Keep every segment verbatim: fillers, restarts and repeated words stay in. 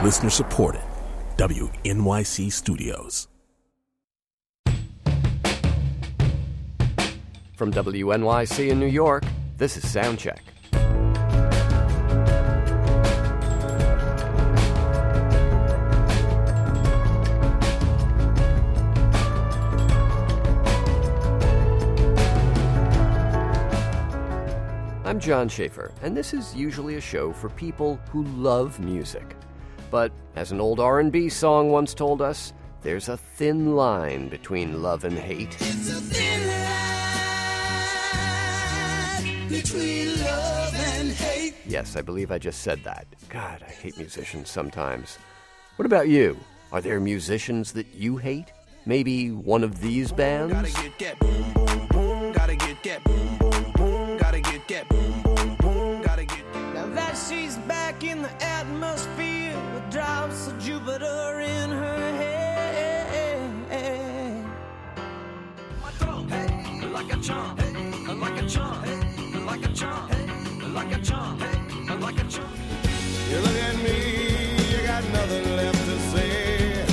Listener supported. W N Y C Studios. From W N Y C in New York, this is Soundcheck. I'm John Schaefer, and this is usually a show for people who love music. But as an old R and B song once told us, there's a thin line between love and hate. It's a thin line between love and hate. Yes, I believe I just said that. God, I hate musicians sometimes. What about you? Are there musicians that you hate? Maybe one of these bands? Gotta get that boom, boom, boom. Gotta get that boom, boom, boom. Gotta get that boom, boom, boom. Gotta get that. Now that she's back in the atmosphere with drops of Jupiter in her head. Hey, like a charm, hey, like a charm, hey, like a charm, hey, like a charm, hey, like a charm. You look at me, you got nothing left to say.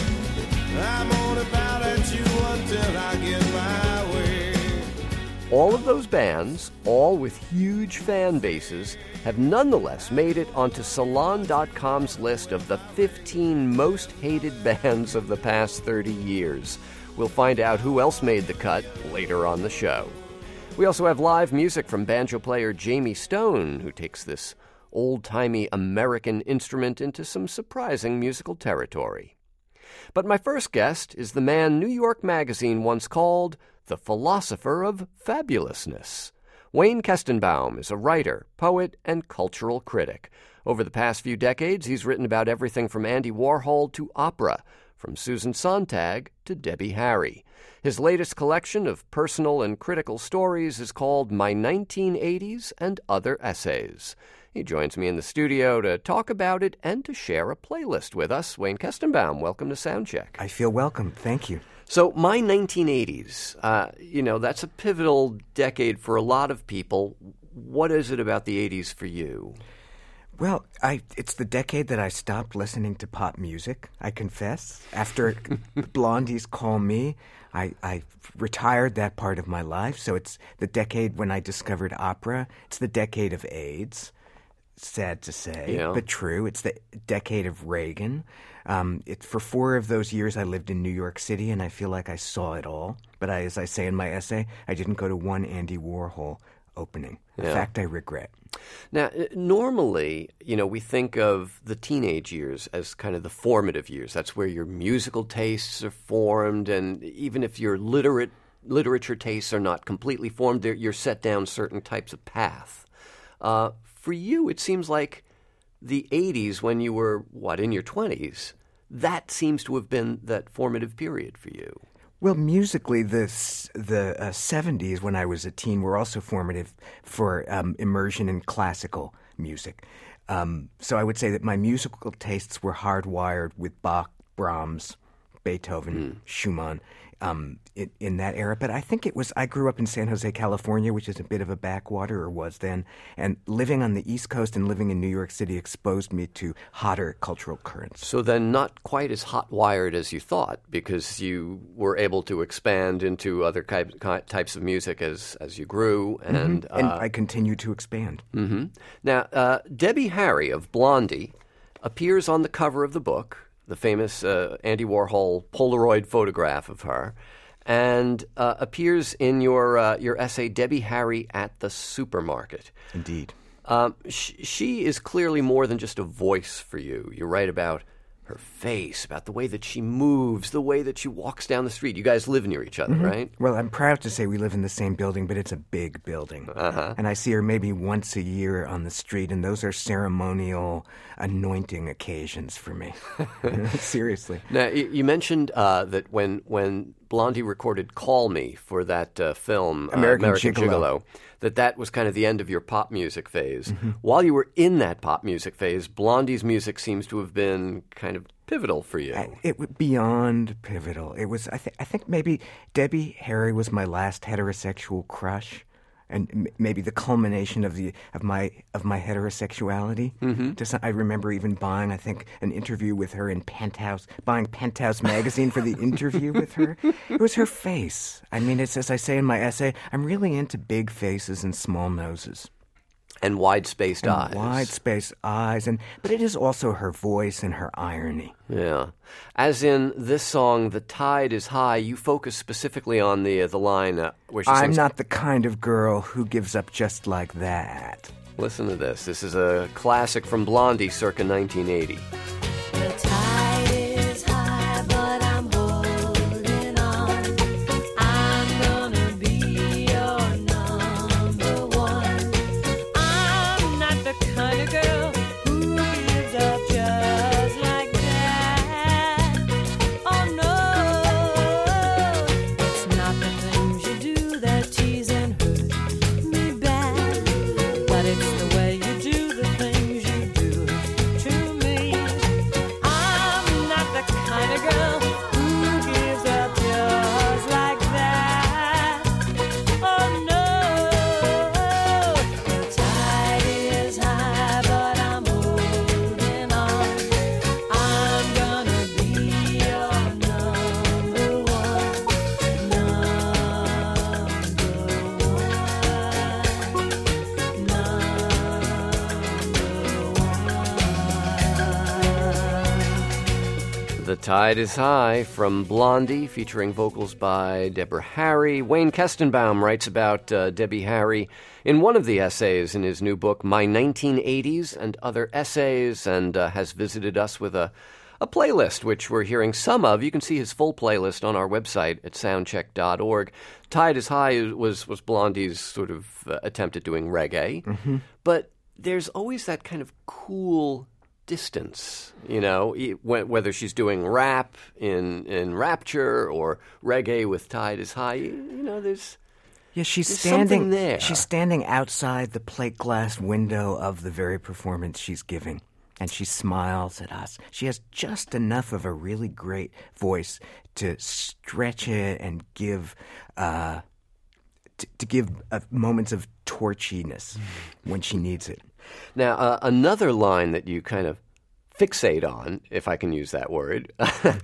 I'm on about at you until I get my way. All of those bands, all with huge fan bases, have nonetheless made it onto Salon dot com's list of the fifteen most hated bands of the past thirty years. We'll find out who else made the cut later on the show. We also have live music from banjo player Jamie Stone, who takes this old-timey American instrument into some surprising musical territory. But my first guest is the man New York Magazine once called the philosopher of fabulousness. Wayne Kestenbaum is a writer, poet, and cultural critic. Over the past few decades, he's written about everything from Andy Warhol to opera, from Susan Sontag to Debbie Harry. His latest collection of personal and critical stories is called My nineteen eighties and Other Essays. He joins me in the studio to talk about it and to share a playlist with us. Wayne Kestenbaum, welcome to Soundcheck. I feel welcome. Thank you. So, My nineteen eighties, uh, you know, that's a pivotal decade for a lot of people. What is it about the eighties for you? Well, I it's the decade that I stopped listening to pop music, I confess. After Blondie's Call Me, I, I retired that part of my life. So it's the decade when I discovered opera. It's the decade of AIDS. Sad to say, yeah. but true. It's the decade of Reagan. Um, it, for four of those years, I lived in New York City, and I feel like I saw it all. But I, as I say in my essay, I didn't go to one Andy Warhol opening. A Yeah. fact I regret. Now, uh, normally, you know, we think of the teenage years as kind of the formative years. That's where your musical tastes are formed, and even if your literate literature tastes are not completely formed, they're- you're set down certain types of path. Uh, for you, it seems like the eighties, when you were, what, in your twenties, that seems to have been that formative period for you. Well, musically, the s- the uh, seventies, when I was a teen, were also formative for um, immersion in classical music. Um, so I would say that my musical tastes were hardwired with Bach, Brahms, Beethoven, Schumann, um, in, in that era. But I think it was, I grew up in San Jose, California, which is a bit of a backwater, or was then, and living on the East Coast and living in New York City exposed me to hotter cultural currents. So then not quite as hot-wired as you thought, because you were able to expand into other ki- ki- types of music as, as you grew. And, And uh, I continue to expand. hmm Now, uh, Debbie Harry of Blondie appears on the cover of the book, the famous uh, Andy Warhol Polaroid photograph of her, and uh, appears in your uh, your essay, Debbie Harry at the Supermarket. Indeed. Um, sh- she is clearly more than just a voice for you. You write about her face, about the way that she moves, the way that she walks down the street. You guys live near each other, right? Well, I'm proud to say we live in the same building, but it's a big building. Uh-huh. And I see her maybe once a year on the street, and those are ceremonial anointing occasions for me. Seriously. Now, you you mentioned uh, that when when Blondie recorded "Call Me" for that uh, film, uh, American American Gigolo. Gigolo, that that was kind of the end of your pop music phase. While you were in that pop music phase, Blondie's music seems to have been kind of pivotal for you. I- It was beyond pivotal. It was, I, th- I think maybe Debbie Harry was my last heterosexual crush. and m- maybe the culmination of the of my of my heterosexuality. Mm-hmm. To some, I remember even buying, I think, an interview with her in Penthouse, buying Penthouse magazine for the interview with her. It was her face. I mean, it's as I say in my essay, I'm really into big faces and small noses. And wide-spaced And eyes. wide-spaced eyes, and but it is also her voice and her irony. Yeah. As in this song, "The Tide is High," you focus specifically on the uh, the line uh, where she I'm sings... not the kind of girl who gives up just like that. Listen to this. This is a classic from Blondie circa nineteen eighty. The tide is high, but I'm holding on. I'm gonna be your number one. I'm not the kind of girl who gives up just like that. Oh no, it's not the things you do that tease and hurt me bad, but it's the way you do the things you do to me. I'm not the kind of girl who gives up just like that. Oh no, the tide is high, but I'm holding on. I'm gonna be your number one, number one, number one. The Tide is High from Blondie, featuring vocals by Deborah Harry. Wayne Kestenbaum writes about uh, Debbie Harry in one of the essays in his new book, My nineteen eighties and Other Essays, and uh, has visited us with a, a playlist, which we're hearing some of. You can see his full playlist on our website at soundcheck dot org. Tide is High was, was Blondie's sort of uh, attempt at doing reggae, mm-hmm. but there's always that kind of cool distance, you know, e- wh- whether she's doing rap in in Rapture or reggae with Tide is High, you, you know, there's Yeah, she's There's standing something there. She's standing outside the plate glass window of the very performance she's giving, and she smiles at us. She has just enough of a really great voice to stretch it and give uh, to, to give uh, moments of torchiness when she needs it. Now, uh, another line that you kind of fixate on, if I can use that word,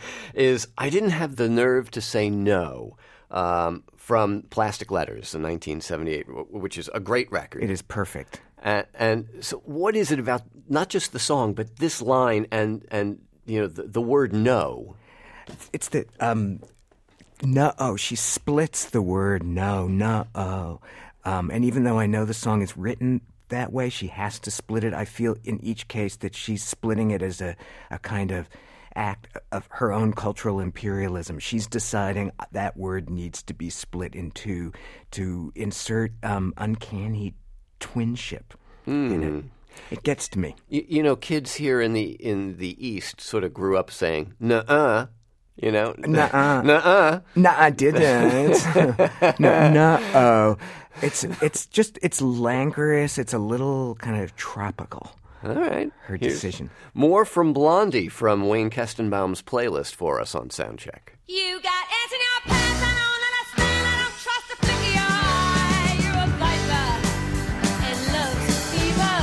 is I didn't have the nerve to say no, um, from Plastic Letters in nineteen seventy-eight, which is a great record. It is perfect. And, and so what is it about not just the song, but this line and, and you know, the, the word no? It's the, um, no-oh. She splits the word no, no-oh. Um, and even though I know the song is written that way, she has to split it. I feel in each case that she's splitting it as a, a kind of act of her own cultural imperialism. She's deciding that word needs to be split in two to insert um, uncanny twinship mm. in it. It gets to me. You, you know, kids here in the in the East sort of grew up saying "nuh-uh," you know, nuh-uh, nuh-uh, no, I didn't. no, no-oh. It's it's just it's languorous. It's a little kind of tropical. All right, her Here's decision. More from Blondie from Wayne Kestenbaum's playlist for us on Soundcheck. You got ants in your pants, I don't understand, I don't trust a flick of your eye. You're a viper and love's a fever.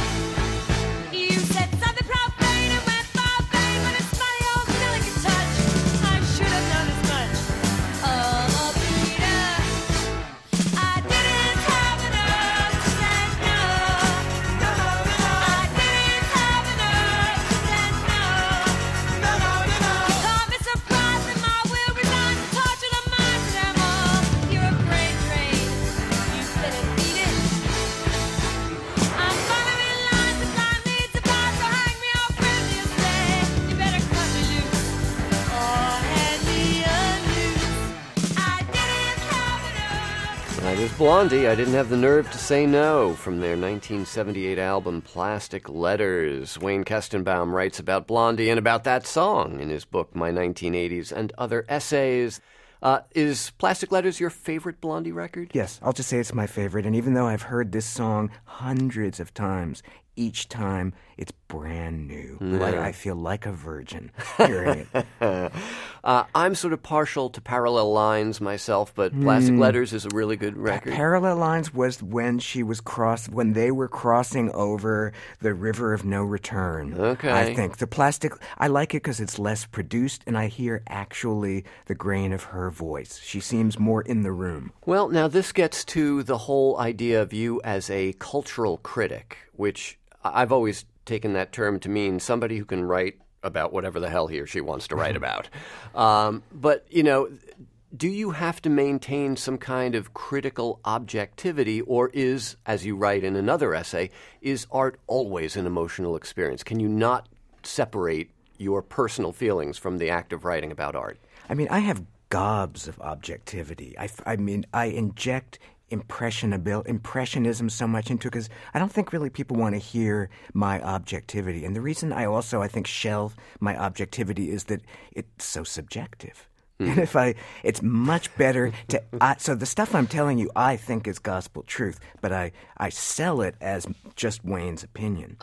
You said something profane and went far vain, but it's funny old delicate touch. I should have known as much. Oh, Peter, I didn't have enough to say no. No, no, no, no. I didn't have enough to say no. No, no, no, no. You caught me surprised and my will resigned to torture the minds of them all. You're a brain drain. You better beat it. I'm following lines that time needs to pass, so hang me off friendly and say, you better cut me loose or hand me a noose. I didn't have enough. That is Blondie. I didn't have the nerve to say no from their nineteen seventy-eight album Plastic Letters. Wayne Kestenbaum writes about Blondie and about that song in his book My nineteen eighties and Other Essays. Uh, is Plastic Letters your favorite Blondie record? Yes, I'll just say it's my favorite. And even though I've heard this song hundreds of times, each time it's brand new. Like I feel like a virgin hearing it. Uh, I'm sort of partial to Parallel Lines myself, but Plastic Letters is a really good record. Parallel Lines was when she was cross when they were crossing over the river of no return. Okay. I think the Plastic. I like it because it's less produced, and I hear actually the grain of her voice. She seems more in the room. Well, now this gets to the whole idea of you as a cultural critic, which I've always taken that term to mean somebody who can write about whatever the hell he or she wants to write about. Um, but, you know, do you have to maintain some kind of critical objectivity, or is, as you write in another essay, is art always an emotional experience? Can you not separate your personal feelings from the act of writing about art? I mean, I have gobs of objectivity. I, I mean, I inject impressionabil- impressionism so much into it because I don't think really people want to hear my objectivity. And the reason I also, I think, shelve my objectivity is that it's so subjective. And if I, it's much better to, I, so the stuff I'm telling you I think is gospel truth, but I, I sell it as just Wayne's opinion.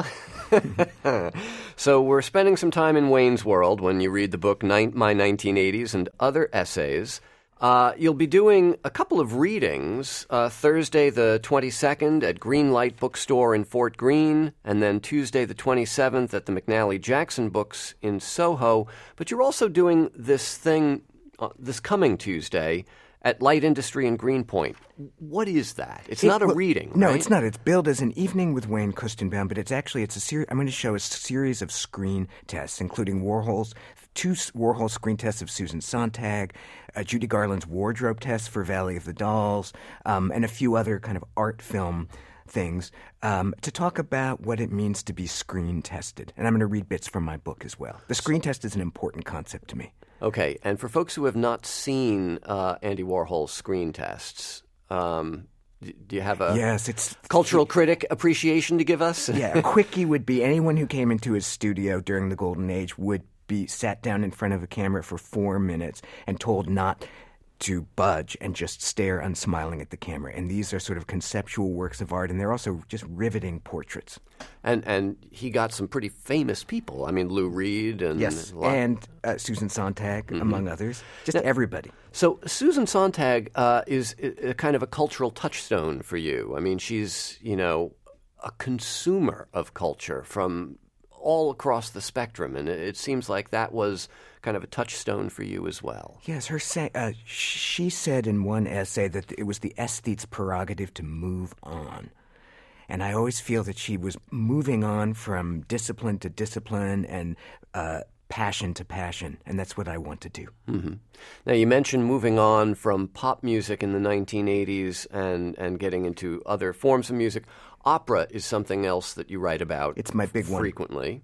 So we're spending some time in Wayne's world when you read the book Nin- My nineteen eighties and other essays. Uh, you'll be doing a couple of readings, uh, Thursday the twenty-second at Greenlight Bookstore in Fort Greene, and then Tuesday the twenty-seventh at the McNally Jackson Books in Soho. But you're also doing this thing uh, this coming Tuesday at Light Industry in Greenpoint. What is that? It's It- not a well, reading, No, right? it's not. It's billed as an evening with Wayne Kustenbaum, but it's actually it's a series. I'm going to show a series of screen tests, including Warhol's two s- Warhol screen tests of Susan Sontag, uh, Judy Garland's wardrobe test for Valley of the Dolls, um, and a few other kind of art film things um, to talk about what it means to be screen tested. And I'm going to read bits from my book as well. The screen test is an important concept to me. Okay, and for folks who have not seen uh, Andy Warhol's screen tests, um, d- do you have a Yes, it's cultural critic appreciation to give us? Yeah, a quickie would be anyone who came into his studio during the Golden Age would be sat down in front of a camera for four minutes and told not to budge and just stare unsmiling at the camera. And these are sort of conceptual works of art, and they're also just riveting portraits. And and he got some pretty famous people. I mean, Lou Reed and Yes, a lot- and uh, Susan Sontag, among others. Just everybody. So Susan Sontag uh, is a, a kind of a cultural touchstone for you. I mean, she's, you know, a consumer of culture from all across the spectrum, and it, it seems like that was kind of a touchstone for you as well. Yes, her say, uh, she said in one essay that it was the aesthete's prerogative to move on. And I always feel that she was moving on from discipline to discipline and uh, passion to passion, and that's what I want to do. Mm-hmm. Now, you mentioned moving on from pop music in the nineteen eighties and, and getting into other forms of music. Opera is something else that you write about. It's my big one. Frequently.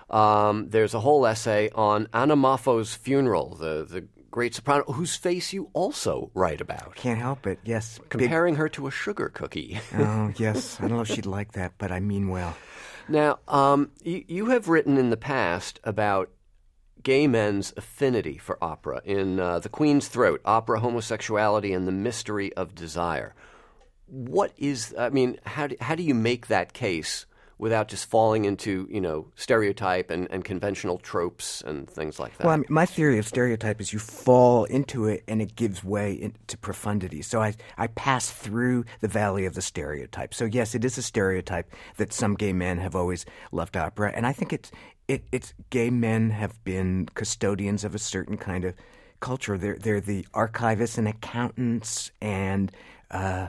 Um, there's a whole essay on Anna Moffo's funeral, the, the great soprano, whose face you also write about. Can't help it, yes. Big- Comparing her to a sugar cookie. Oh, yes. I don't know if she'd like that, but I mean well. Now, um, you, you have written in the past about gay men's affinity for opera in uh, The Queen's Throat, Opera, Homosexuality, and the Mystery of Desire. What is, I mean, how do, how do you make that case without just falling into, you know, stereotype and, and conventional tropes and things like that? Well, I mean, my theory of stereotype is you fall into it and it gives way in, to profundity. So I, I pass through the valley of the stereotype. So yes, it is a stereotype that some gay men have always loved opera. And I think it's, it, it's gay men have been custodians of a certain kind of culture. They're, they're the archivists and accountants and, uh,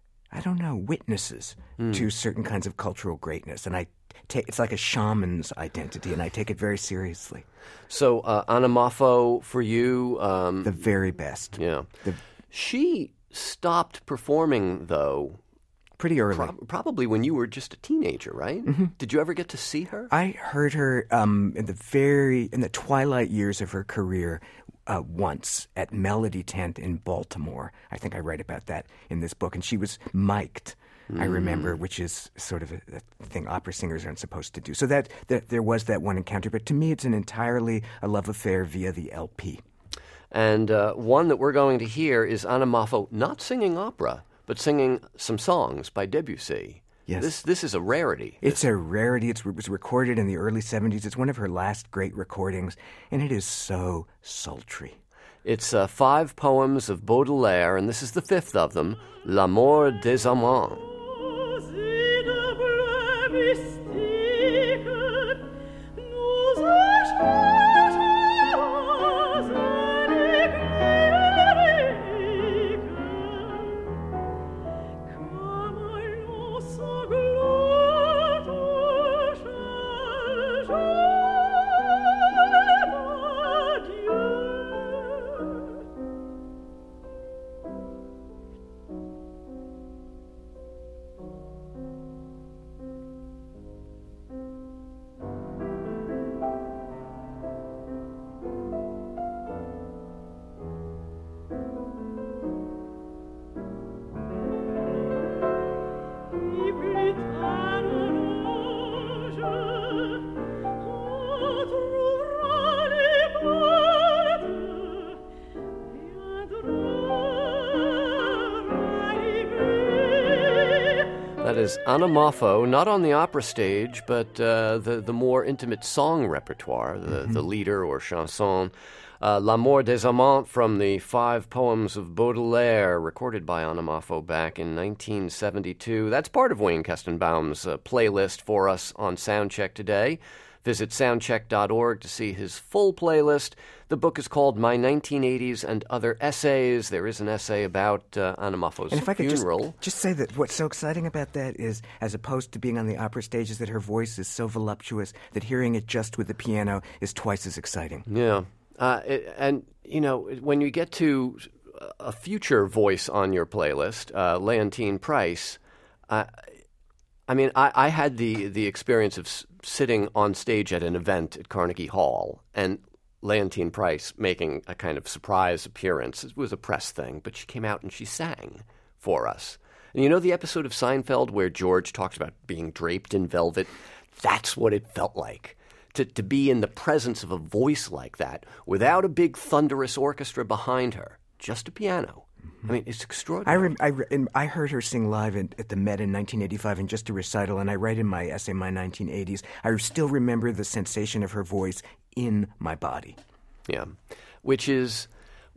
I don't know, witnesses Mm. to certain kinds of cultural greatness. And I take, it's like a shaman's identity, and I take it very seriously. So uh, Anna Moffo, for you... Um, The very best. yeah. The, She stopped performing, though, pretty early. pro- probably when you were just a teenager, right? Mm-hmm. Did you ever get to see her? I heard her um, in the very, in the twilight years of her career uh, once at Melody Tent in Baltimore. I think I write about that in this book. And she was mic'd, I remember, which is sort of a, a thing opera singers aren't supposed to do. So that, that there was that one encounter. But to me, it's an entirely a love affair via the L P. And uh, one that we're going to hear is Anna Moffo not singing opera, but singing some songs by Debussy. Yes. This this is a rarity. It's a rarity. It's, it was recorded in the early seventies. It's one of her last great recordings, and it is so sultry. It's uh, five poems of Baudelaire, and this is the fifth of them, L'amour des amants. That is Anna Moffo, not on the opera stage, but uh, the, the more intimate song repertoire, the, mm-hmm. the lieder or chanson. Uh, L'amour des amants from the five poems of Baudelaire, recorded by Anna Moffo back in nineteen seventy-two. That's part of Wayne Kestenbaum's uh, playlist for us on Soundcheck today. Visit soundcheck dot org to see his full playlist. The book is called My nineteen eighties and Other Essays. There is an essay about uh, Anna Moffo's and if I could funeral. Just, just say that what's so exciting about that is, as opposed to being on the opera stage, is that her voice is so voluptuous that hearing it just with the piano is twice as exciting. Yeah. Uh, it, and, you know, when you get to a future voice on your playlist, uh, Leontyne Price, uh, I mean, I, I had the, the experience of s- sitting on stage at an event at Carnegie Hall and Leontyne Price making a kind of surprise appearance. It was a press thing, but she came out and she sang for us. And you know the episode of Seinfeld where George talks about being draped in velvet? That's what it felt like. To, to be in the presence of a voice like that without a big thunderous orchestra behind her, just a piano. I mean, it's extraordinary. I, rem- I, re- and I heard her sing live in, at the Met in nineteen eighty-five in just a recital, and I write in my essay, My nineteen eighties, I still remember the sensation of her voice in my body. Yeah, which is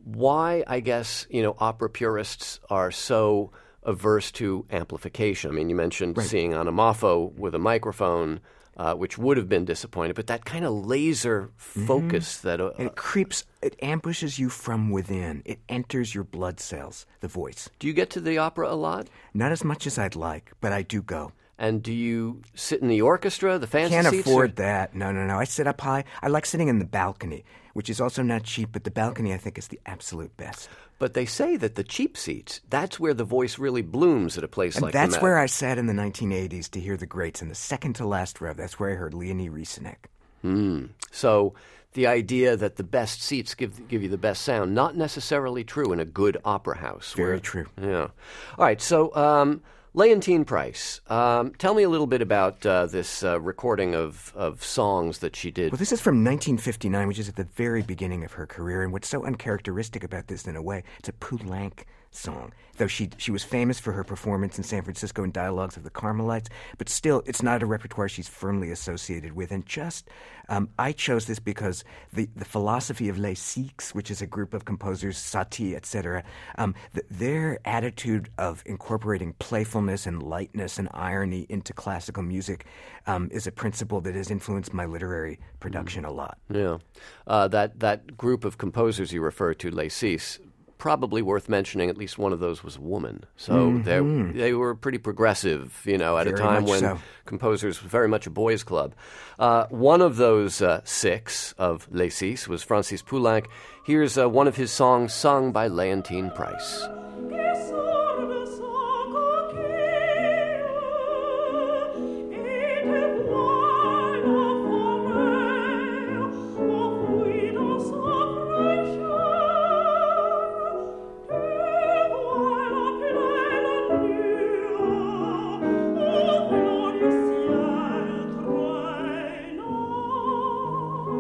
why I guess, you know, opera purists are so averse to amplification. I mean, you mentioned Right. seeing Anna Moffo with a microphone, uh, which would have been disappointed, but that kind of laser focus mm-hmm. that... Uh, and it creeps, it ambushes you from within. It enters your blood cells, the voice. Do you get to the opera a lot? Not as much as I'd like, but I do go. And do you sit in the orchestra, the fancy Can't seats? afford or... that. No, no, no. I sit up high. I like sitting in the balcony, which is also not cheap, but the balcony I think is the absolute best. But they say that the cheap seats, that's where the voice really blooms at a place and like that's the Met. where I sat in the nineteen eighties to hear the greats, in the second to last row. That's where I heard Leonie Rieseneck. Mm. So the idea that the best seats give give you the best sound, not necessarily true in a good opera house. Very where, true. Yeah. All right, so um, Leontyne Price, um, tell me a little bit about uh, this uh, recording of, of songs that she did. Well, this is from nineteen fifty-nine, which is at the very beginning of her career. And what's so uncharacteristic about this, in a way, it's a Poulenc song. Though she she was famous for her performance in San Francisco in Dialogues of the Carmelites, but still, it's not a repertoire she's firmly associated with. And just, um, I chose this because the, the philosophy of Les Six, which is a group of composers, Satie, et cetera, um, th- their attitude of incorporating playfulness and lightness and irony into classical music um, is a principle that has influenced my literary production a lot. Yeah. Uh, that, that group of composers you refer to, Les Six, probably worth mentioning, at least one of those was a woman. So mm-hmm. they were pretty progressive, you know, at very a time much when so. composers were very much a boys' club. Uh, one of those uh, six of Les Six was Francis Poulenc. Here's uh, one of his songs sung by Leontyne Price.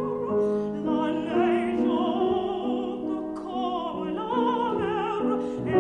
La neige de colère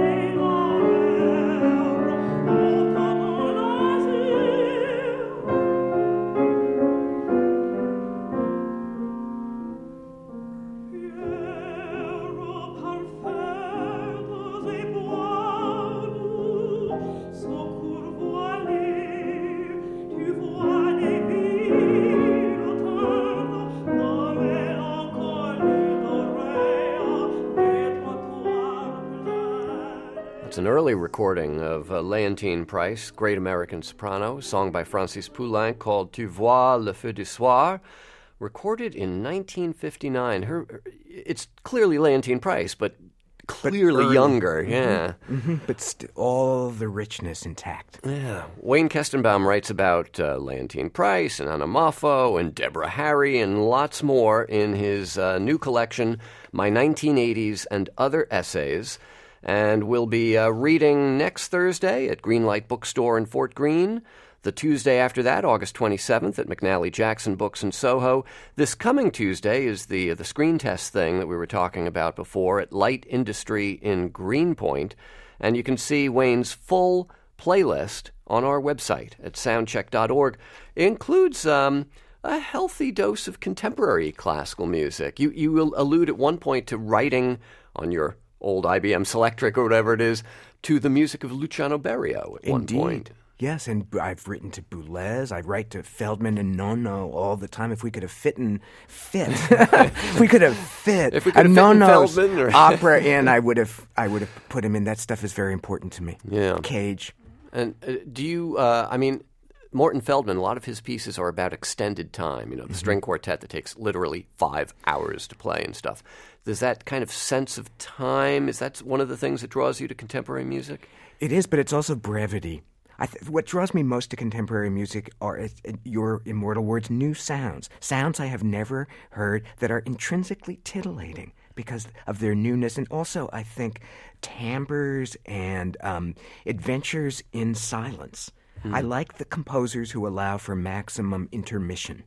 early recording of uh, Leontine Price, great American soprano, a song by Francis Poulenc called Tu vois le feu du soir, recorded in nineteen fifty-nine. Her, her it's clearly Leontine Price, but clearly early. younger, yeah. hmm But st- all the richness intact. Yeah. Wayne Kestenbaum writes about uh, Leontine Price and Anna Moffo and Deborah Harry and lots more in his uh, new collection, My nineteen eighties and Other Essays. And we'll be uh, reading next Thursday at Greenlight Bookstore in Fort Greene. The Tuesday after that, August twenty-seventh, at McNally Jackson Books in Soho. This coming Tuesday is the the screen test thing that we were talking about before at Light Industry in Greenpoint. And you can see Wayne's full playlist on our website at soundcheck dot org. It includes um, a healthy dose of contemporary classical music. You, you will allude at one point to writing on your old I B M Selectric or whatever it is to the music of Luciano Berio at Indeed. one point. Yes, and I've written to Boulez. I write to Feldman and Nono all the time. If we could have fit in, fit, if we could have fit If we could a have fit in Nono's Feldman or- opera in, I would have, I would have put him in. That stuff is very important to me. Yeah. Cage. And uh, do you, uh, I mean, Morton Feldman, a lot of his pieces are about extended time, you know, the string quartet that takes literally five hours to play and stuff. Does that kind of sense of time, is that one of the things that draws you to contemporary music? It is, but it's also brevity. I th- what draws me most to contemporary music are, uh, your immortal words, new sounds. Sounds I have never heard that are intrinsically titillating because of their newness. And also, I think, timbres and um, adventures in silence. Hmm. I like the composers who allow for maximum intermission.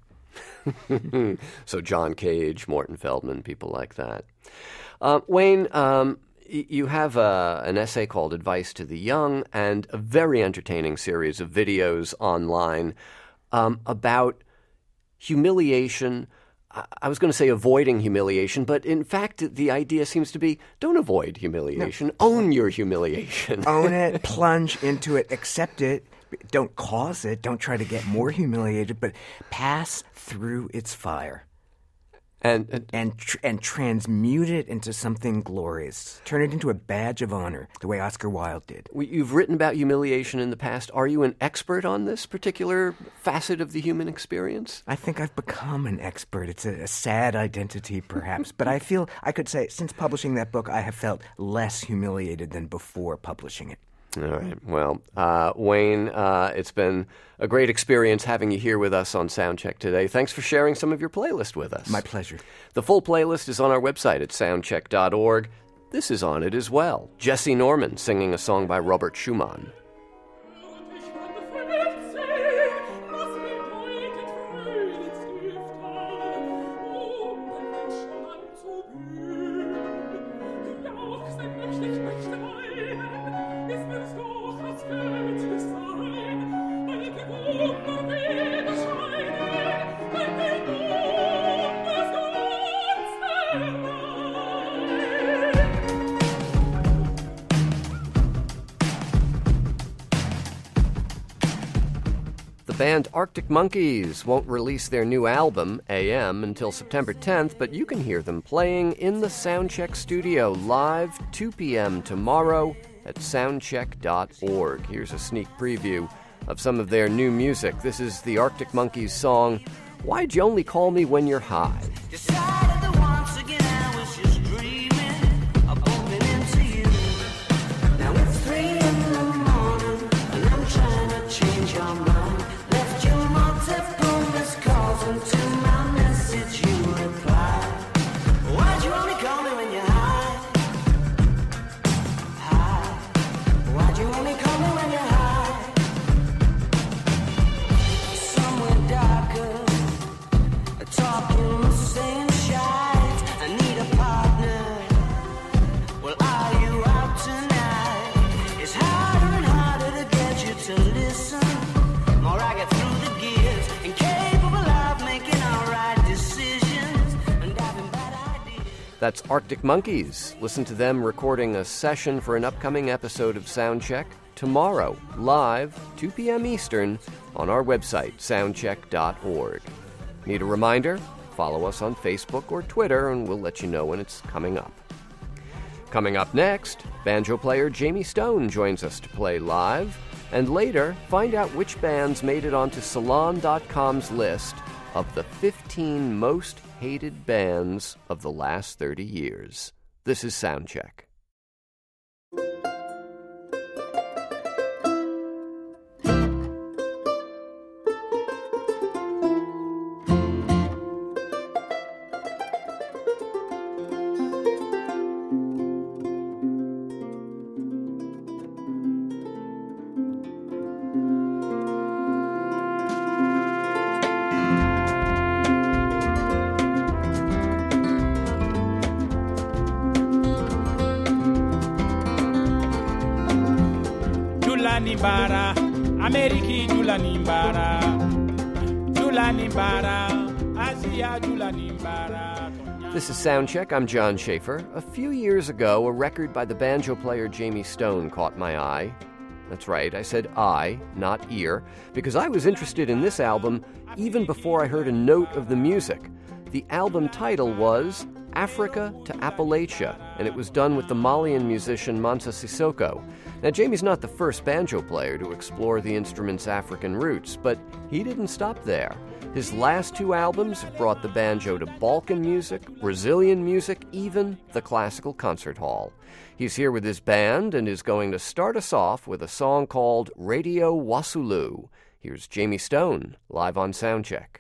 So John Cage, Morton Feldman, people like that. Uh, Wayne, um, y- you have uh, an essay called Advice to the Young and a very entertaining series of videos online um, about humiliation. I-, I was going to say avoiding humiliation, but in fact the idea seems to be don't avoid humiliation, no. Own your humiliation. Own it, plunge into it, accept it. Don't cause it. Don't try to get more humiliated, but pass through its fire. And and, and tr- and transmute it into something glorious. Turn it into a badge of honor, the way Oscar Wilde did. You've written about humiliation in the past. Are you an expert on this particular facet of the human experience? I think I've become an expert. It's a, a sad identity, perhaps. But I feel I could say, since publishing that book, I have felt less humiliated than before publishing it. All right. Well, uh, Wayne, uh, it's been a great experience having you here with us on Soundcheck today. Thanks for sharing some of your playlist with us. My pleasure. The full playlist is on our website at soundcheck dot org. This is on it as well. Jesse Norman singing a song by Robert Schumann. The band Arctic Monkeys won't release their new album, A M, until September tenth, but you can hear them playing in the Soundcheck studio live two p.m. tomorrow at soundcheck dot org. Here's a sneak preview of some of their new music. This is the Arctic Monkeys song, Why'd You Only Call Me When You're High? Decided that once again I was just dreaming of bumping into you. Now it's three in the morning and I'm trying to change your mind. Left you multiple missed calls and to my message you replied. Why'd you only call me when you're high? High. Why'd you only call me when you're high? Somewhere darker, talking the same shite. I need a partner. Well, are you out tonight? It's harder and harder to get you to listen. More I get through the gears, incapable of making all right decisions and having bad ideas. That's Arctic Monkeys. Listen to them recording a session for an upcoming episode of Soundcheck tomorrow, live, two p.m. Eastern, on our website, soundcheck dot org. Need a reminder? Follow us on Facebook or Twitter, and we'll let you know when it's coming up. Coming up next, banjo player Jamie Stone joins us to play live, and later, find out which bands made it onto Salon dot com's list of the fifteen most hated bands of the last thirty years. This is Soundcheck. Nimbara, Ameriki Dula Nimbara, Dula Nimbara, Asia Dula Nimbara. This is Soundcheck. I'm John Schaefer. A few years ago, a record by the banjo player Jamie Stone caught my eye. That's right, I said eye, not ear, because I was interested in this album even before I heard a note of the music. The album title was Africa to Appalachia, and it was done with the Malian musician Mansa Sissoko. Now, Jamie's not the first banjo player to explore the instrument's African roots, but he didn't stop there. His last two albums have brought the banjo to Balkan music, Brazilian music, even the classical concert hall. He's here with his band and is going to start us off with a song called Radio Wasulu. Here's Jamie Stone, live on Soundcheck.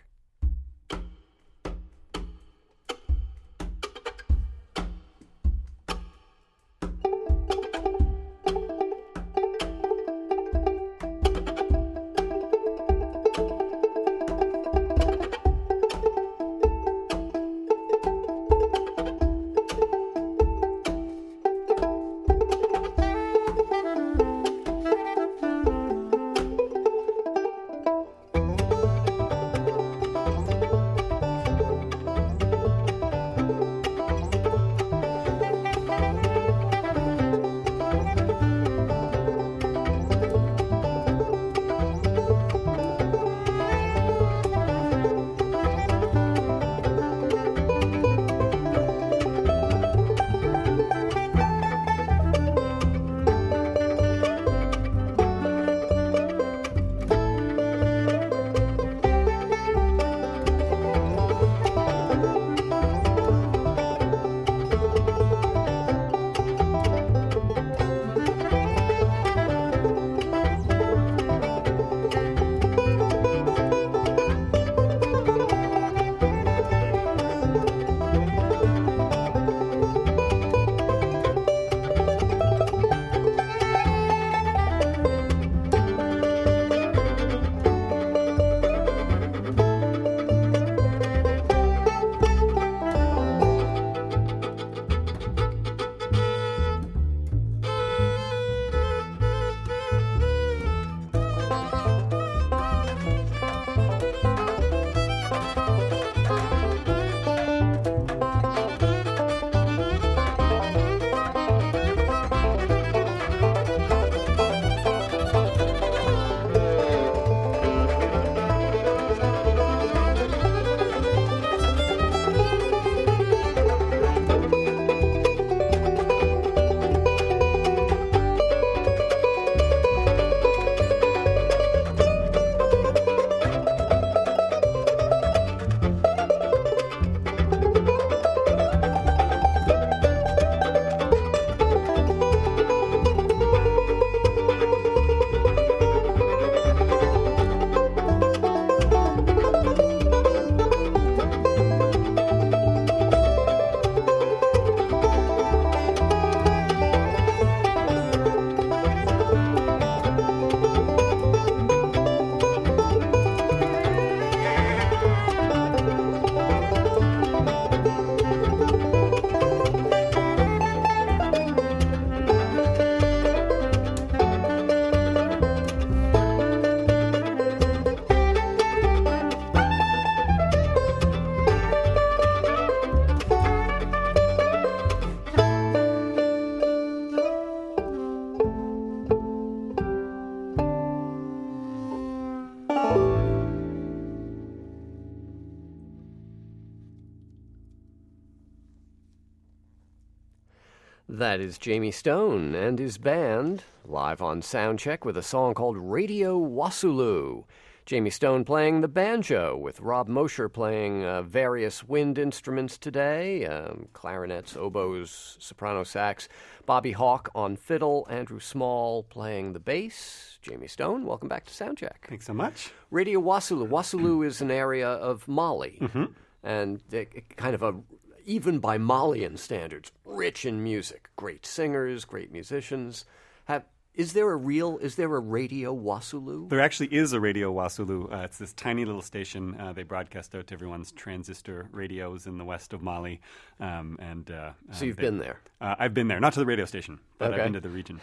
That is Jamie Stone and his band, live on Soundcheck with a song called Radio Wasulu. Jamie Stone playing the banjo, with Rob Mosher playing uh, various wind instruments today, um, clarinets, oboes, soprano sax, Bobby Hawk on fiddle, Andrew Small playing the bass. Jamie Stone, welcome back to Soundcheck. Thanks so much. Radio Wasulu. Wasulu is an area of Mali, Mm-hmm. and it, it kind of a, even by Malian standards, rich in music. Great singers, great musicians. Have Is there a real, is there a Radio Wasulu? There actually is a Radio Wasulu. Uh, it's this tiny little station. Uh, they broadcast out to everyone's transistor radios in the west of Mali. Um, and uh, So you've they- been there. Uh, I've been there, not to the radio station, but Okay. I've been to the region.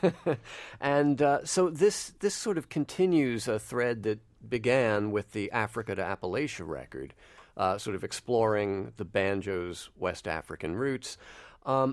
And uh, so this this sort of continues a thread that began with the Africa to Appalachia record, uh, sort of exploring the banjo's West African roots. Um,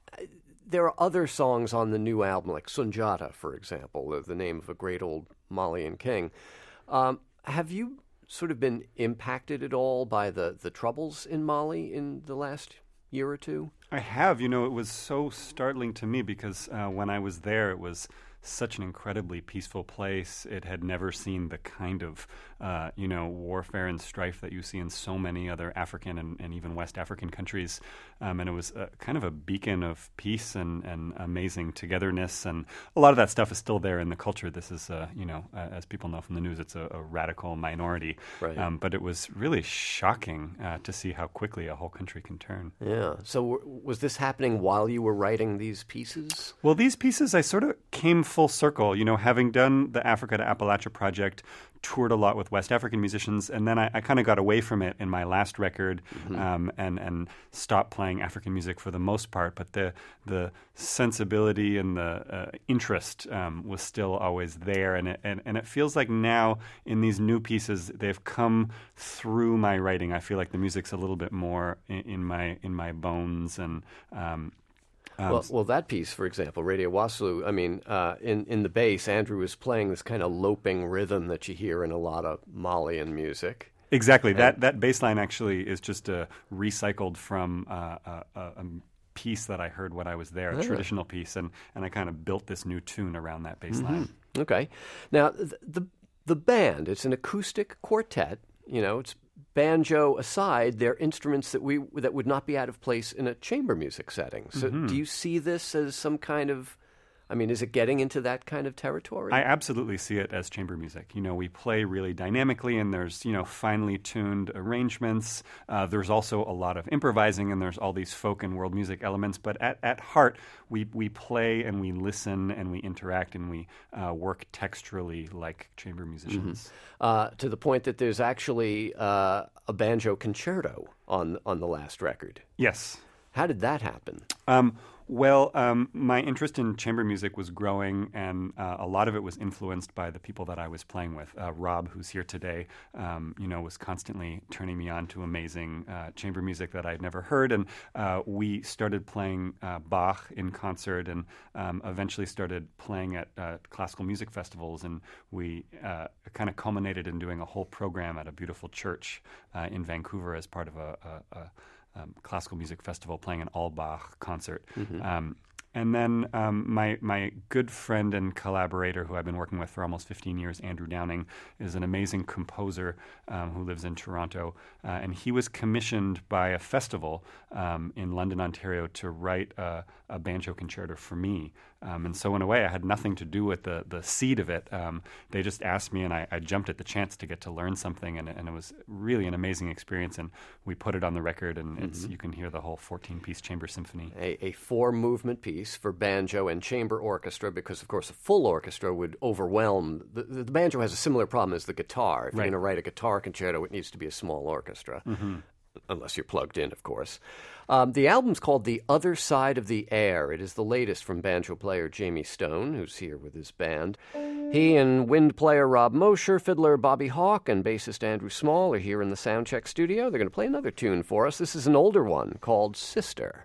there are other songs on the new album, like Sunjata, for example, the, the name of a great old Malian king. Um, have you sort of been impacted at all by the, the troubles in Mali in the last year or two? I have. You know, it was so startling to me because uh, when I was there, it was such an incredibly peaceful place. It had never seen the kind of, uh, you know, warfare and strife that you see in so many other African and, and even West African countries. Um, and it was uh, kind of a beacon of peace and, and amazing togetherness. And a lot of that stuff is still there in the culture. This is, uh, you know, uh, as people know from the news, it's a, a radical minority. Right. Um, but it was really shocking uh, to see how quickly a whole country can turn. Yeah. So w- was this happening while you were writing these pieces? Well, these pieces, I sort of came full circle, you know, having done the Africa to Appalachia project, toured a lot with West African musicians, and then I, I kind of got away from it in my last record, Mm-hmm. um, and and stopped playing African music for the most part. But the the sensibility and the uh, interest um, was still always there, and it and, and it feels like now in these new pieces they've come through my writing. I feel like the music's a little bit more in, in my in my bones and. Um, Um, Well, well, that piece, for example, Radio Wasulu, I mean, uh, in, in the bass, Andrew is playing this kind of loping rhythm that you hear in a lot of Malian music. Exactly. That that bass line actually is just uh, recycled from uh, a, a, a piece that I heard when I was there, a traditional piece, and, and I kind of built this new tune around that bass line. Okay. Now, the, the the band, it's an acoustic quartet. You know, it's banjo aside, they're instruments that we that would not be out of place in a chamber music setting. So do you see this as some kind of, I mean, is it getting into that kind of territory? I absolutely see it as chamber music. You know, we play really dynamically, and there's, you know, finely tuned arrangements. Uh, there's also a lot of improvising, and there's all these folk and world music elements. But at, at heart, we, we play and we listen and we interact and we uh, work texturally like chamber musicians. uh, to the point that there's actually uh, a banjo concerto on on the last record. Yes. How did that happen? Um, well, um, my interest in chamber music was growing, and uh, a lot of it was influenced by the people that I was playing with. Uh, Rob, who's here today, um, you know, was constantly turning me on to amazing uh, chamber music that I'd never heard, and uh, we started playing uh, Bach in concert, and um, eventually started playing at uh, classical music festivals, and we uh, kind of culminated in doing a whole program at a beautiful church uh, in Vancouver as part of a, a, a Um, classical music festival, playing an all Bach concert. Um, and then um, my my good friend and collaborator, who I've been working with for almost fifteen years, Andrew Downing, is an amazing composer um, who lives in Toronto. Uh, and he was commissioned by a festival um, in London, Ontario, to write a, a banjo concerto for me. Um, and so in a way, I had nothing to do with the, the seed of it. Um, they just asked me, and I, I jumped at the chance to get to learn something, and, and it was really an amazing experience. And we put it on the record, and it's, you can hear the whole fourteen-piece chamber symphony. A, a four-movement piece for banjo and chamber orchestra, because, of course, a full orchestra would overwhelm. The, the, the banjo has a similar problem as the guitar. If Right. you're going to write a guitar concerto, it needs to be a small orchestra, unless you're plugged in, of course. Um, the album's called The Other Side of the Air. It is the latest from banjo player Jamie Stone, who's here with his band. He and wind player Rob Mosher, fiddler Bobby Hawk, and bassist Andrew Small are here in the Soundcheck studio. They're going to play another tune for us. This is an older one called Sister.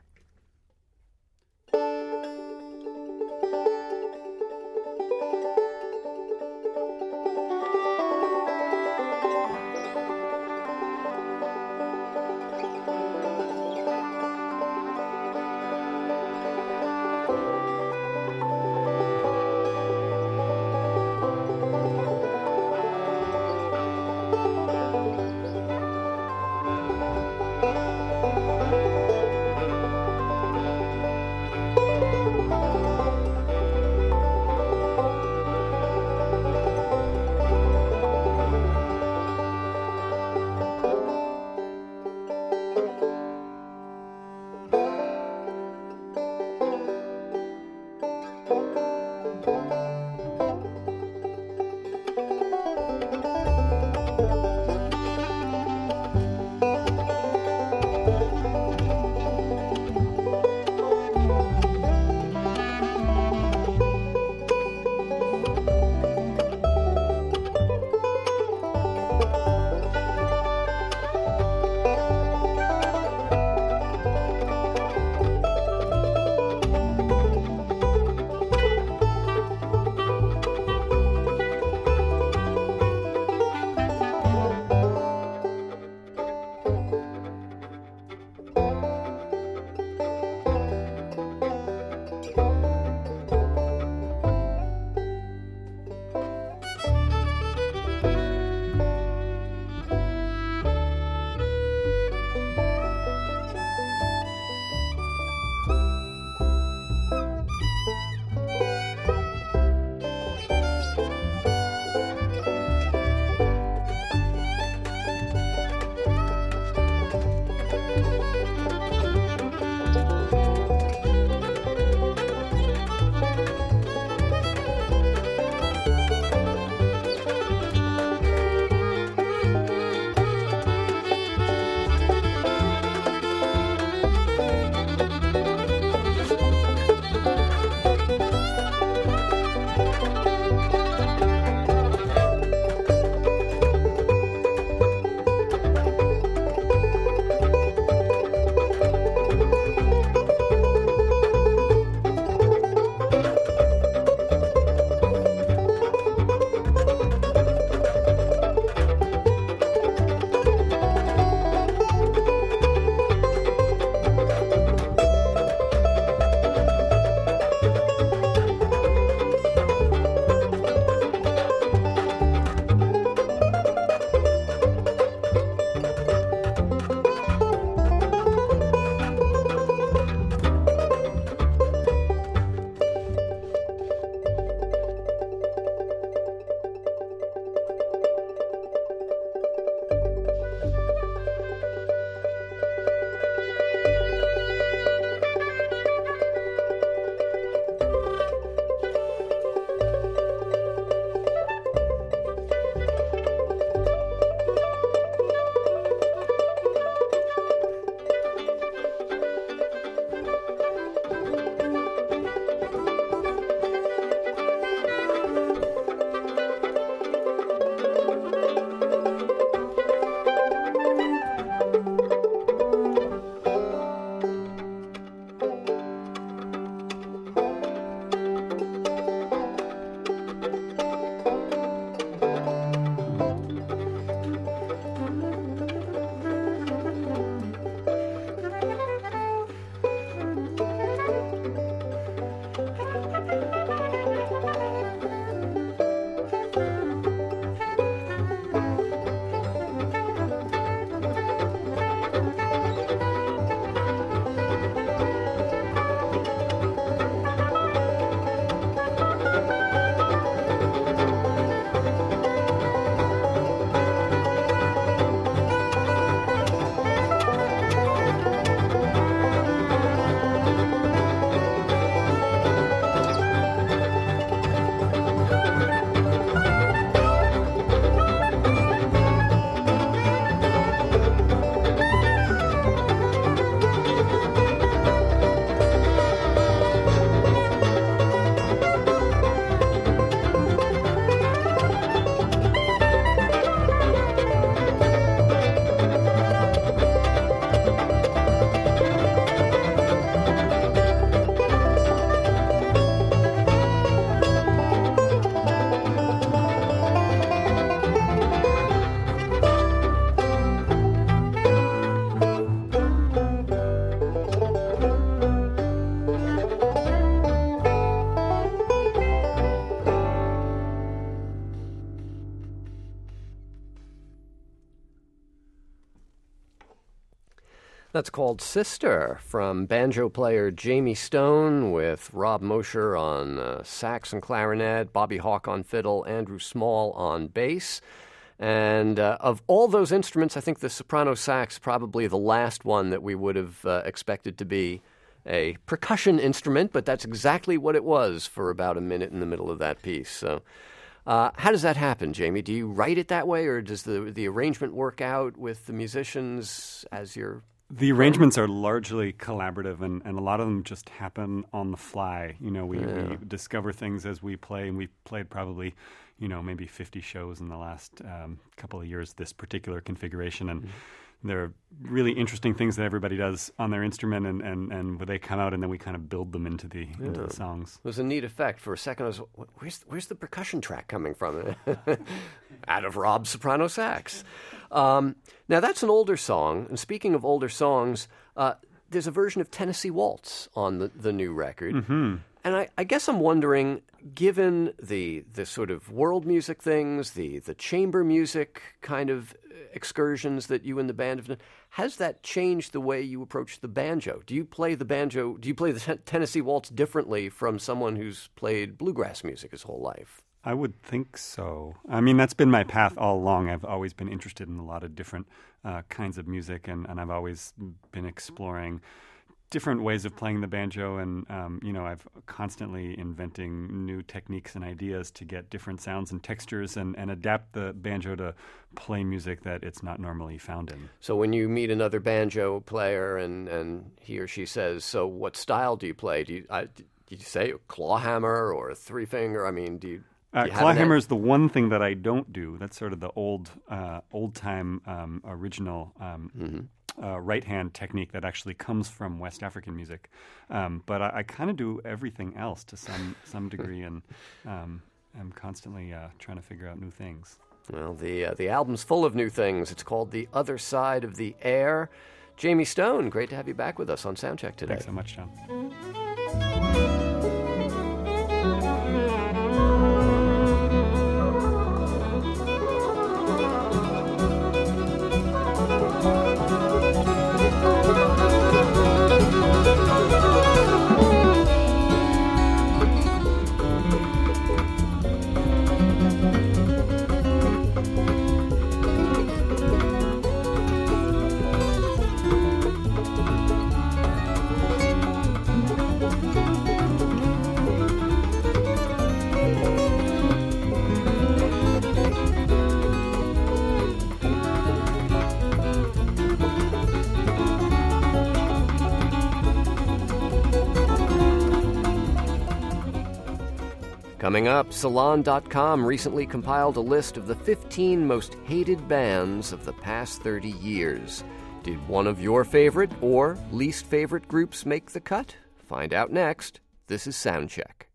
That's called Sister, from banjo player Jamie Stone, with Rob Mosher on uh, sax and clarinet, Bobby Hawk on fiddle, Andrew Small on bass. And uh, of all those instruments, I think the soprano sax probably the last one that we would have uh, expected to be a percussion instrument, but that's exactly what it was for about a minute in the middle of that piece. So uh, how does that happen, Jamie? Do you write it that way, or does the, the arrangement work out with the musicians as you're... The arrangements are largely collaborative, and, and a lot of them just happen on the fly. You know, we, Yeah. we discover things as we play, and we've played probably, you know, maybe fifty shows in the last um, couple of years, this particular configuration. And Mm-hmm. there are really interesting things that everybody does on their instrument, and, and, and they come out, and then we kind of build them into the into the songs. It was a neat effect. For a second, I was, "Wh- where's, where's the percussion track coming from? Out of Rob's soprano sax. Um, now, that's an older song. And speaking of older songs, uh, there's a version of Tennessee Waltz on the, the new record. Mm-hmm. And I, I guess I'm wondering, given the the sort of world music things, the, the chamber music kind of excursions that you and the band have done, has that changed the way you approach the banjo? Do you play the banjo, do you play the ten- Tennessee Waltz differently from someone who's played bluegrass music his whole life? I would think so. I mean, that's been my path all along. I've always been interested in a lot of different uh, kinds of music, and, and I've always been exploring different ways of playing the banjo, and um, you know, I've constantly inventing new techniques and ideas to get different sounds and textures, and, and adapt the banjo to play music that it's not normally found in. So when you meet another banjo player and, and he or she says, so what style do you play? Do you, I, do you say a claw hammer or a three finger? I mean, do you... Uh, claw hammer is the one thing that I don't do. That's sort of the old, uh, old-time um, original um, Mm-hmm. uh, right-hand technique that actually comes from West African music. Um, but I, I kind of do everything else to some some degree, and um, I'm constantly uh, trying to figure out new things. Well, the uh, the album's full of new things. It's called The Other Side of the Air. Jamie Stone, great to have you back with us on Soundcheck today. Thanks so much, John. Coming up, Salon dot com recently compiled a list of the fifteen most hated bands of the past thirty years. Did one of your favorite or least favorite groups make the cut? Find out next. This is Soundcheck.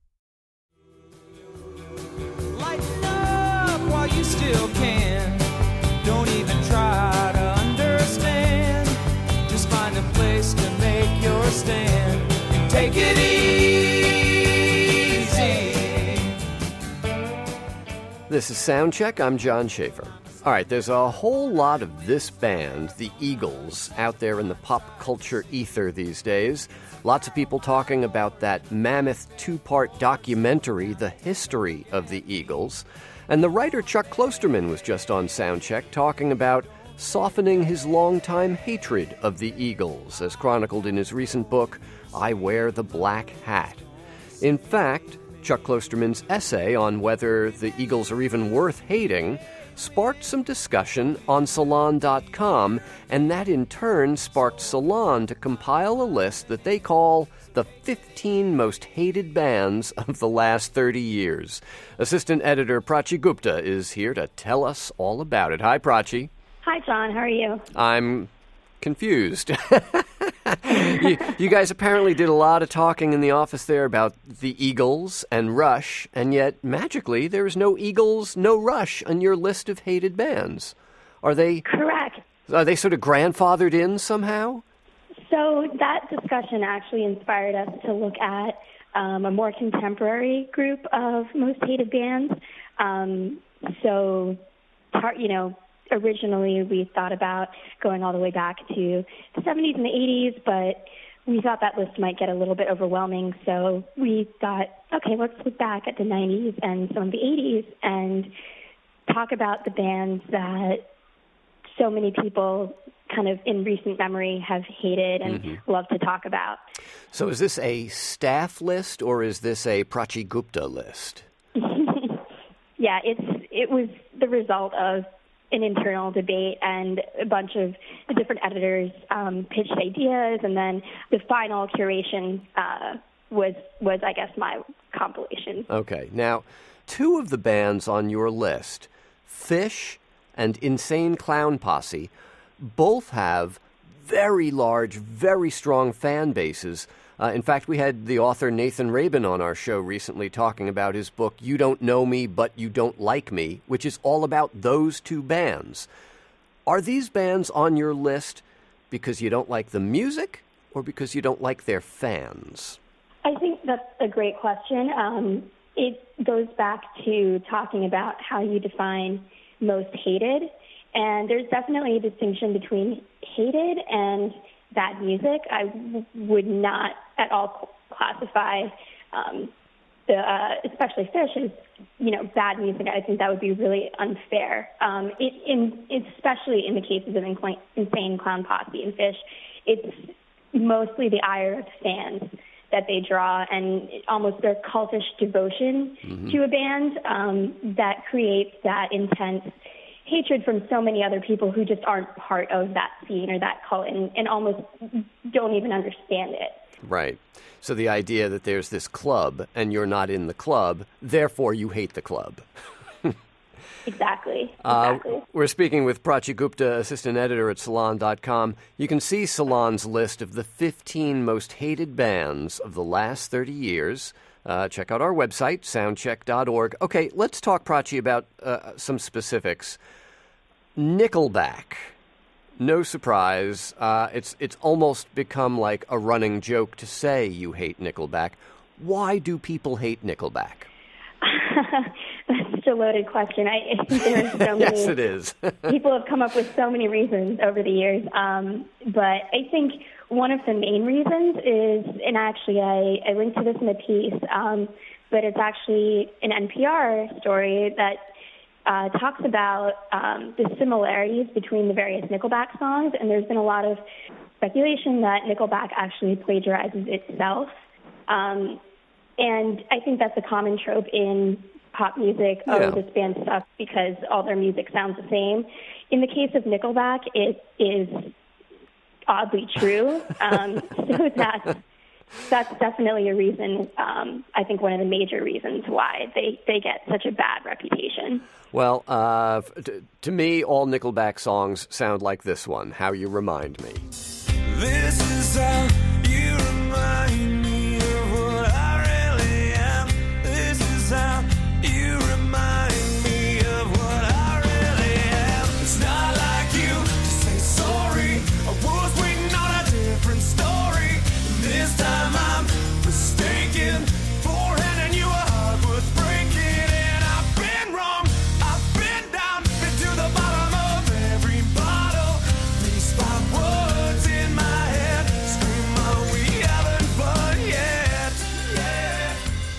Lighten up while you still can. Don't even try to understand. Just find a place to make your stand and take it easy. This is Soundcheck. I'm John Schaefer. All right, there's a whole lot of this band, the Eagles, out there in the pop culture ether these days. Lots of people talking about that mammoth two-part documentary, The History of the Eagles. And the writer Chuck Klosterman was just on Soundcheck talking about softening his longtime hatred of the Eagles, as chronicled in his recent book, I Wear the Black Hat. In fact, Chuck Klosterman's essay on whether the Eagles are even worth hating sparked some discussion on Salon dot com, and that in turn sparked Salon to compile a list that they call the fifteen most hated bands of the last thirty years. Assistant editor Prachi Gupta is here to tell us all about it. Hi, Prachi. Hi, John. How are you? I'm confused. you, you guys apparently did a lot of talking in the office there about the Eagles and Rush, and yet magically there is no Eagles, no Rush on your list of hated bands. Are they correct? Are they sort of grandfathered in somehow? So that discussion actually inspired us to look at um, a more contemporary group of most hated bands. Um, so, tar- you know, originally we thought about going all the way back to the seventies and the eighties, but we thought that list might get a little bit overwhelming, so we thought, okay, let's look back at the nineties and some of the eighties and talk about the bands that so many people kind of in recent memory have hated and Mm-hmm. love to talk about. So is this a staff list or is this a Prachi Gupta list? Yeah, it's it was the result of an internal debate, and a bunch of different editors um, pitched ideas, and then the final curation uh, was was I guess my compilation. Okay. Now, two of the bands on your list, Fish and Insane Clown Posse, both have very large, very strong fan bases. Uh, in fact, we had the author Nathan Rabin on our show recently talking about his book, You Don't Know Me, But You Don't Like Me, which is all about those two bands. Are these bands on your list because you don't like the music or because you don't like their fans? I think that's a great question. Um, it goes back to talking about how you define most hated, and there's definitely a distinction between hated and bad music. I w- would not at all classify um, the, uh, especially Fish as, you know, bad music. I think that would be really unfair. Um, it, in, especially in the cases of Incl- Insane Clown Posse and Fish, it's mostly the ire of fans that they draw, and almost their cultish devotion Mm-hmm. to a band um, that creates that intense hatred from so many other people who just aren't part of that scene or that cult and, and almost don't even understand it. Right. So the idea that there's this club and you're not in the club, therefore you hate the club. Exactly. Uh, Exactly. we're speaking with Prachi Gupta, assistant editor at Salon dot com. You can see Salon's list of the fifteen most hated bands of the last thirty years. Uh, check out our website, soundcheck dot org. Okay, let's talk, Prachi, about uh, some specifics. Nickelback. No surprise. Uh, it's it's almost become like a running joke to say you hate Nickelback. Why do people hate Nickelback? That's such a loaded question. I, I think there are so many. Yes, it is. People have come up with so many reasons over the years. Um, but I think one of the main reasons is, and actually I, I linked to this in the piece, um, but it's actually an N P R story that uh, talks about um, the similarities between the various Nickelback songs, and there's been a lot of speculation that Nickelback actually plagiarizes itself. Um, and I think that's a common trope in pop music. Yeah. Oh, this band sucks because all their music sounds the same. In the case of Nickelback, it is oddly true. Um, so that's that's definitely a reason. Um, I think one of the major reasons why they, they get such a bad reputation. Well, uh, t- to me, all Nickelback songs sound like this one, How You Remind Me. This is how you remind me of what I really am. This is how you remind me of what I really am. It's not like you to say sorry. I was waiting on a different story. This time I'm mistaken for handing you a heart worth breaking. And I've been wrong. I've been down, been to the bottom of every bottle. These five words in my head scream, oh, we haven't fun yet. Yeah,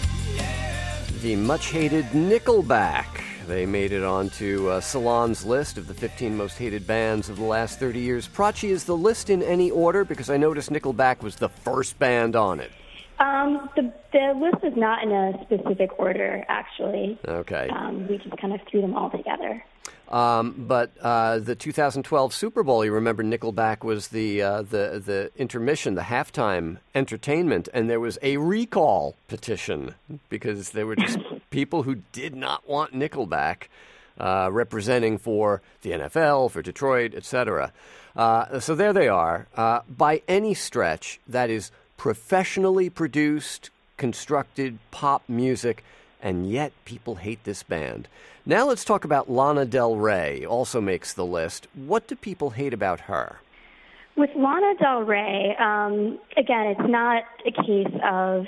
yeah. The much-hated Nickelback. They made it onto uh, Salon's list of the fifteen most hated bands of the last thirty years. Prachi, is the list in any order? Because I noticed Nickelback was the first band on it. Um, the, the list is not in a specific order, actually. Okay. Um, we just kind of threw them all together. Um, but uh, the two thousand twelve Super Bowl, you remember Nickelback was the, uh, the the intermission, the halftime entertainment, and there was a recall petition because there were just people who did not want Nickelback uh, representing for the N F L, for Detroit, et cetera. Uh, so there they are. Uh, by any stretch, that is professionally produced, constructed pop music, and yet people hate this band. Now let's talk about Lana Del Rey, also makes the list. What do people hate about her? With Lana Del Rey, um, again, it's not a case of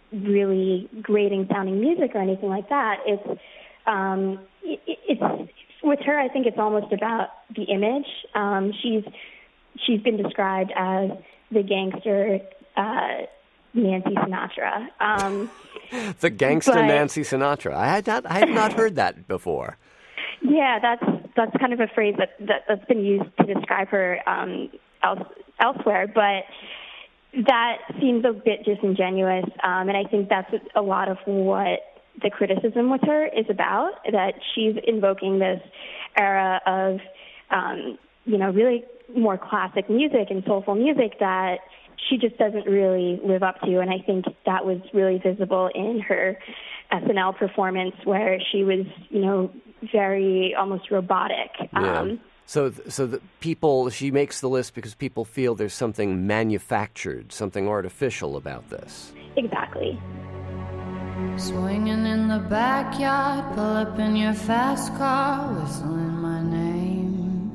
really grating sounding music or anything like that. It's um, it, it's with her, I think it's almost about the image. Um, she's she's been described as the gangster uh, Nancy Sinatra. Um, the gangster but, Nancy Sinatra. I had not I had not heard that before. Yeah, that's that's kind of a phrase that, that that's been used to describe her um, else, elsewhere, but that seems a bit disingenuous, um, and I think that's a lot of what the criticism with her is about, that she's invoking this era of, um, you know, really more classic music and soulful music that she just doesn't really live up to, and I think that was really visible in her S N L performance where she was, you know, very almost robotic. Yeah. Um, So, so the people, she makes the list because people feel there's something manufactured, something artificial about this. Exactly. Swinging in the backyard, pull up in your fast car, whistling my name.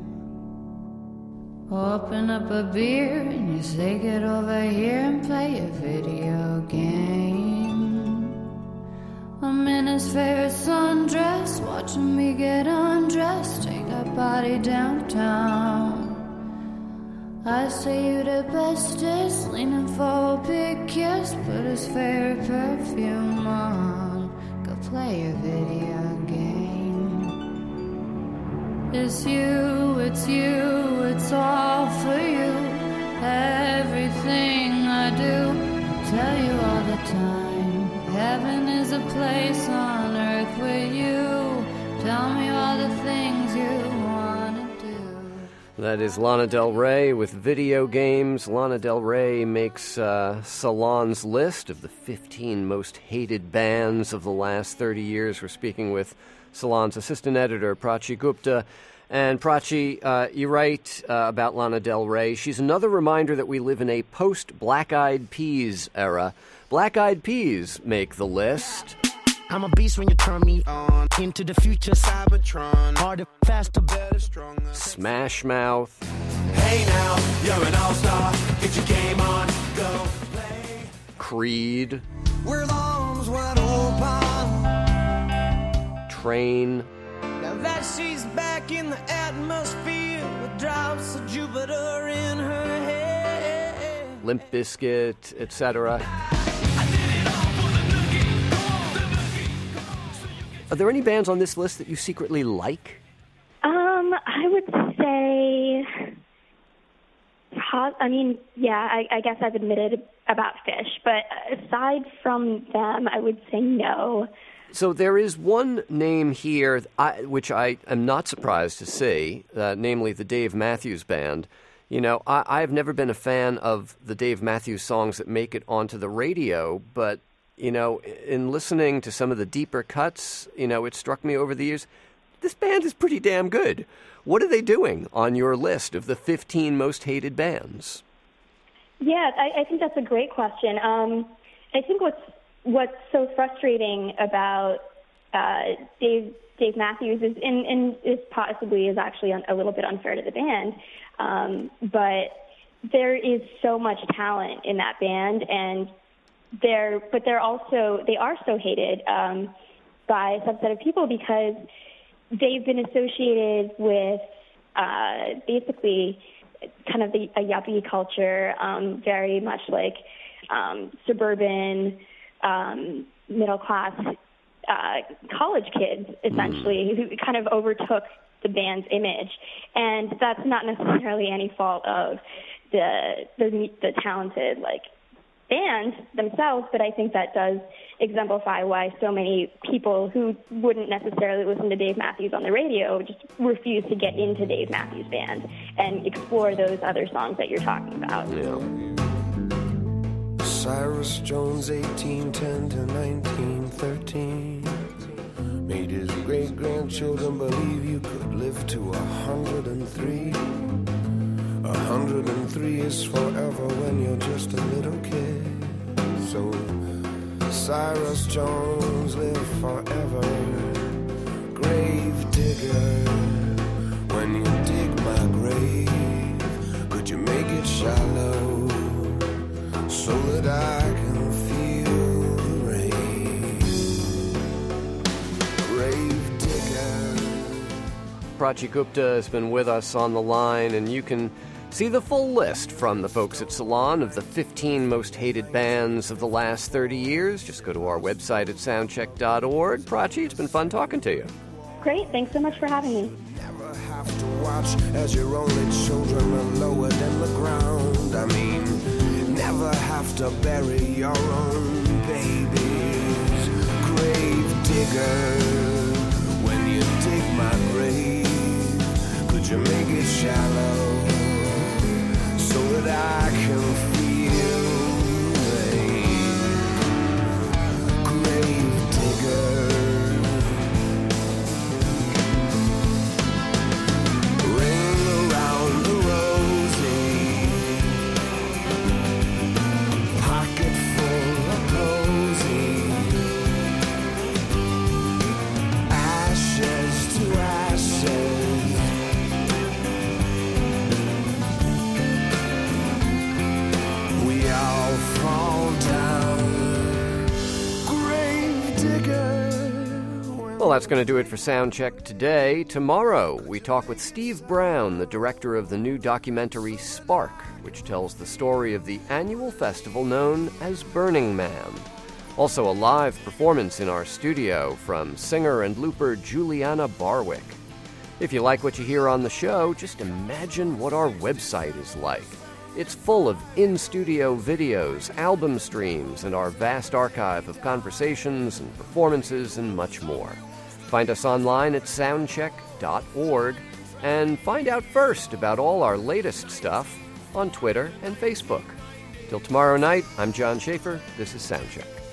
Open up a beer and you say get over here and play a video game. I'm in his favorite sundress, watching me get undressed, take that body downtown. I say you the bestest, leaning for a big kiss, put his favorite perfume on, go play a video game. It's you, it's you, it's all for you. Everything I do, I tell you all the time. Heaven is a place on earth with you. Tell me all the things you want to do. That is Lana Del Rey with Video Games. Lana Del Rey makes uh, Salon's list of the fifteen most hated bands of the last thirty years. We're speaking with Salon's assistant editor, Prachi Gupta. And Prachi, uh, you write uh, about Lana Del Rey. She's another reminder that we live in a post-Black Eyed Peas era. Black Eyed Peas make the list. I'm a beast when you turn me on. Into the future, Cybertron. Harder, faster, better, stronger. Smash Mouth. Hey now, you're an all-star. Get your game on, go play. Creed. With arms wide open. Train. Now that she's back in the atmosphere with drops of Jupiter in her head. Limp Bizkit, et cetera. Are there any bands on this list that you secretly like? Um, I would say, I mean, yeah, I, I guess I've admitted about Fish, but aside from them, I would say no. So there is one name here, I, which I am not surprised to see, uh, namely the Dave Matthews Band. You know, I, I've never been a fan of the Dave Matthews songs that make it onto the radio, but, you know, in listening to some of the deeper cuts, you know, it struck me over the years, this band is pretty damn good. What are they doing on your list of the fifteen most hated bands? Yeah, I, I think that's a great question. Um, I think what's what's so frustrating about uh, Dave Dave Matthews is, and, and is possibly is actually a little bit unfair to the band, um, but there is so much talent in that band, and they're but they're also they are so hated um, by a subset of people because they've been associated with uh, basically kind of the, a yuppie culture, um, very much like um, suburban, um, middle-class uh, college kids, essentially, mm. who kind of overtook the band's image. And that's not necessarily any fault of the the, the talented, like, band themselves, but I think that does exemplify why so many people who wouldn't necessarily listen to Dave Matthews on the radio just refuse to get into Dave Matthews Band and explore those other songs that you're talking about. Yeah. Cyrus Jones, eighteen ten to nineteen thirteen, made his great-grandchildren believe you could live to a hundred and three. A hundred and three is forever when you're just a little kid. So Cyrus Jones live forever. Grave digger, when you dig my grave, could you make it shallow so that I can feel the rain? Grave digger. Prachi Gupta has been with us on the line, and you can see the full list from the folks at Salon of the fifteen most hated bands of the last thirty years. Just go to our website at soundcheck dot org. Prachi, it's been fun talking to you. Great. Thanks so much for having me. Never have to watch as your only children are lowered in the ground. I mean, never have to bury your own babies. Grave digger, when you dig my grave, could you make it shallow so that I can feel rain? Grave digger, ring around the rosy, pocket full of posy, ashes to ashes. We all fall down, grave digger. Well, that's going to do it for Soundcheck today. Tomorrow, we talk with Steve Brown, the director of the new documentary Spark, which tells the story of the annual festival known as Burning Man. Also, a live performance in our studio from singer and looper Juliana Barwick. If you like what you hear on the show, just imagine what our website is like. It's full of in-studio videos, album streams, and our vast archive of conversations and performances and much more. Find us online at soundcheck dot org and find out first about all our latest stuff on Twitter and Facebook. Till tomorrow night, I'm John Schaefer. This is Soundcheck.